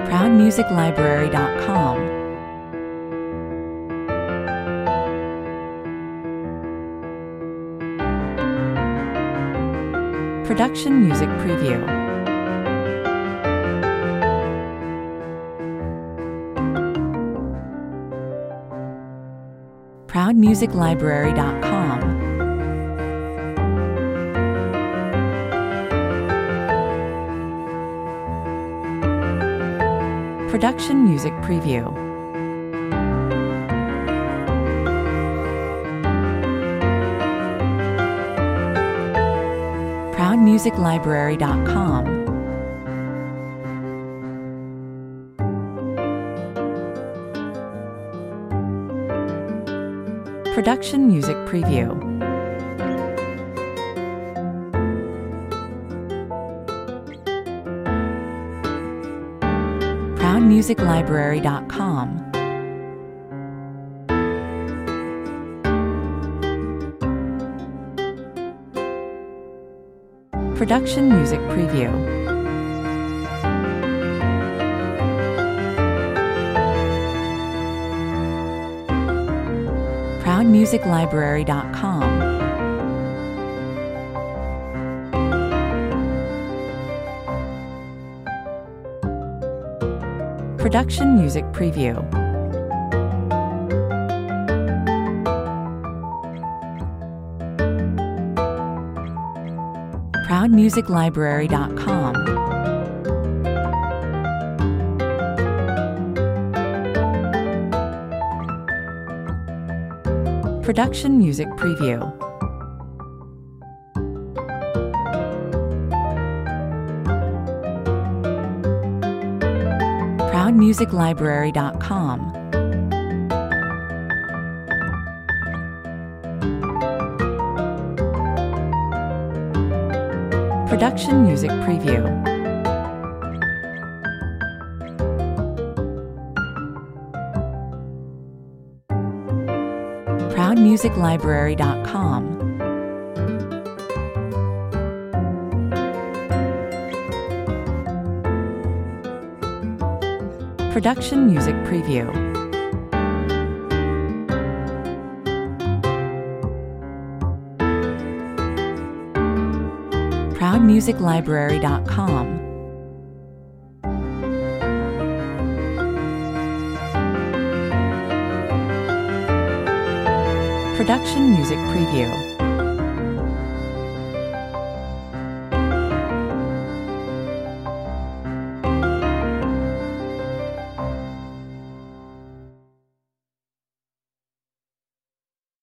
ProudMusicLibrary.com. Production Music Preview. ProudMusicLibrary.com. Production Music Preview. ProudMusicLibrary.com. Production Music Preview. ProudMusicLibrary.com. Production Music Preview. ProudMusicLibrary.com. Production Music Preview. ProudMusicLibrary.com. Production Music Preview. ProudMusicLibrary.com. Production Music Preview. ProudMusicLibrary.com. Production Music Preview. ProudMusicLibrary.com. Production Music Preview.